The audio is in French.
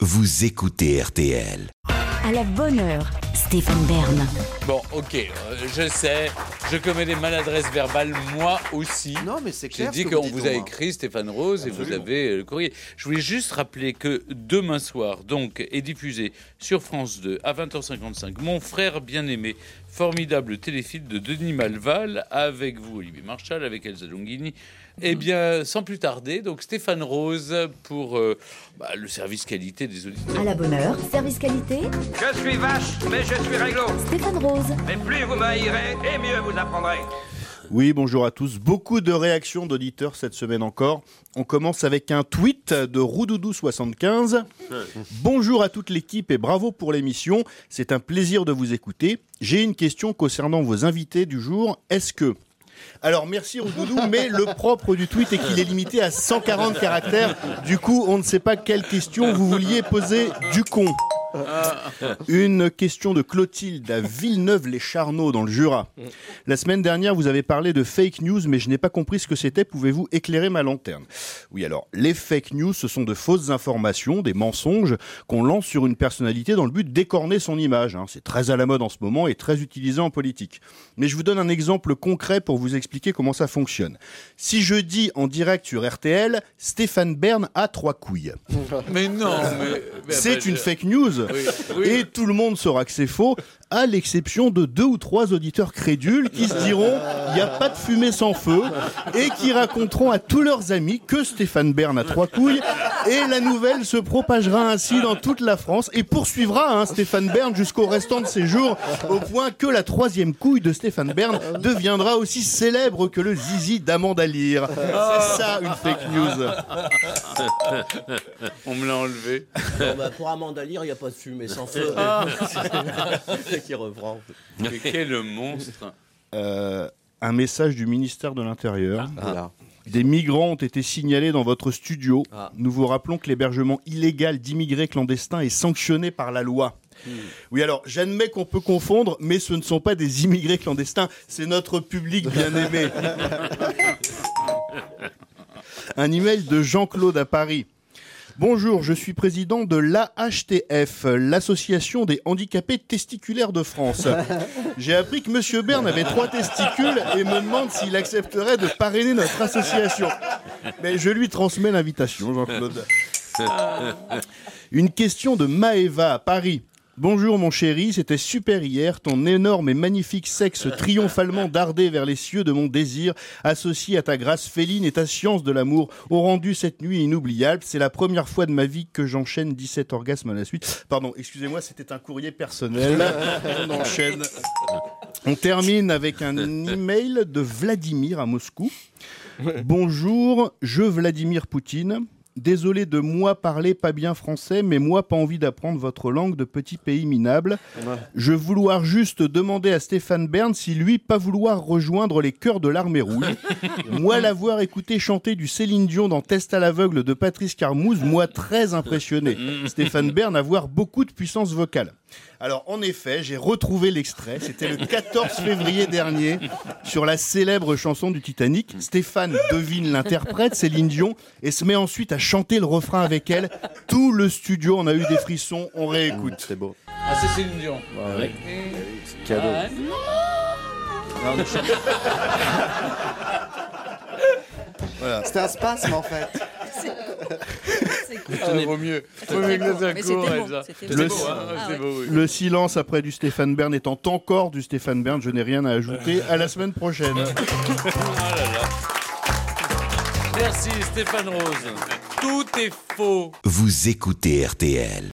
Vous écoutez RTL. À la bonne heure, Stéphane Bern. Bon, ok, je sais, je commets des maladresses verbales, moi aussi. Non, mais c'est clair. J'ai dit qu'on vous a écrit, Stéphane Rose, Absolument. Et vous avez le courrier. Je voulais juste rappeler que demain soir, donc, est diffusé sur France 2 à 20h55, Mon frère bien-aimé, formidable téléfilm de Denis Malval, avec vous, Olivier Marchal, avec Elsa Longhini. Eh bien, sans plus tarder, donc Stéphane Rose pour le service qualité des auditeurs. À la bonne heure, service qualité, Je suis vache, mais je suis réglo. Stéphane Rose. Mais plus vous m'haïrez, et mieux vous apprendrez. Oui, bonjour à tous. Beaucoup de réactions d'auditeurs cette semaine encore. On commence avec un tweet de Roudoudou75. Bonjour à toute l'équipe et bravo pour l'émission. C'est un plaisir de vous écouter. J'ai une question concernant vos invités du jour. Est-ce que... Alors merci Roudoudou, mais le propre du tweet est qu'il est limité à 140 caractères. Du coup, on ne sait pas quelle question vous vouliez poser du con. Une question de Clotilde à Villeneuve-les-Charnoz dans le Jura. La semaine dernière, vous avez parlé de fake news, mais je n'ai pas compris ce que c'était. Pouvez-vous éclairer ma lanterne ? Oui, alors, les fake news, ce sont de fausses informations, des mensonges qu'on lance sur une personnalité dans le but d'écorner son image. C'est très à la mode en ce moment et très utilisé en politique. Mais je vous donne un exemple concret pour vous expliquer comment ça fonctionne. Si je dis en direct sur RTL, Stéphane Bern a 3 couilles. Mais non, C'est une fake news. Oui. Et tout le monde saura que c'est faux, à l'exception de 2 ou 3 auditeurs crédules qui se diront il n'y a pas de fumée sans feu et qui raconteront à tous leurs amis que Stéphane Bern a 3 couilles et la nouvelle se propagera ainsi dans toute la France et poursuivra Stéphane Bern jusqu'au restant de ses jours au point que la 3e couille de Stéphane Bern deviendra aussi célèbre que le zizi d'Amanda Lear. C'est ça une fake news. On me l'a enlevé. Pour Amanda Lear, il n'y a pas de fumée sans feu. Qui reprend. Mais quel monstre. Un message du ministère de l'Intérieur. Voilà. Des migrants ont été signalés dans votre studio. Ah. Nous vous rappelons que l'hébergement illégal d'immigrés clandestins est sanctionné par la loi. Oui, alors, j'admets qu'on peut confondre, mais ce ne sont pas des immigrés clandestins, c'est notre public bien-aimé. Un email de Jean-Claude à Paris. Bonjour, je suis président de l'AHTF, l'Association des handicapés testiculaires de France. J'ai appris que Monsieur Bern avait 3 testicules et me demande s'il accepterait de parrainer notre association. Mais je lui transmets l'invitation, Jean-Claude. Une question de Maëva à Paris. Bonjour mon chéri, c'était super hier, ton énorme et magnifique sexe triomphalement dardé vers les cieux de mon désir, associé à ta grâce féline et ta science de l'amour, ont rendu cette nuit inoubliable. C'est la première fois de ma vie que j'enchaîne 17 orgasmes à la suite. Pardon, excusez-moi, c'était un courrier personnel. On enchaîne. On termine avec un email de Vladimir à Moscou. Bonjour, je Vladimir Poutine. Désolé de moi parler pas bien français, mais moi pas envie d'apprendre votre langue de petit pays minable. Je vouloir juste demander à Stéphane Bern si lui pas vouloir rejoindre les chœurs de l'Armée Rouge. Moi l'avoir écouté chanter du Céline Dion dans Test à l'aveugle de Patrice Carmouze, moi très impressionné. Stéphane Bern avoir beaucoup de puissance vocale. Alors en effet, j'ai retrouvé l'extrait, c'était le 14 février dernier, sur la célèbre chanson du Titanic. Stéphane devine l'interprète, Céline Dion, et se met ensuite à chanter le refrain avec elle. Tout le studio en a eu des frissons, on réécoute. C'est beau. Ah, c'est Céline Dion. Ouais. Et... Cadeau. Voilà. C'était un spasme en fait. Vaut mieux que ça court. C'était Le- beau. C'est beau, oui. Le silence après du Stéphane Bern étant encore du Stéphane Bern, je n'ai rien à ajouter. À la semaine prochaine. Ah là là. Merci Stéphane Rose. Tout est faux. Vous écoutez RTL.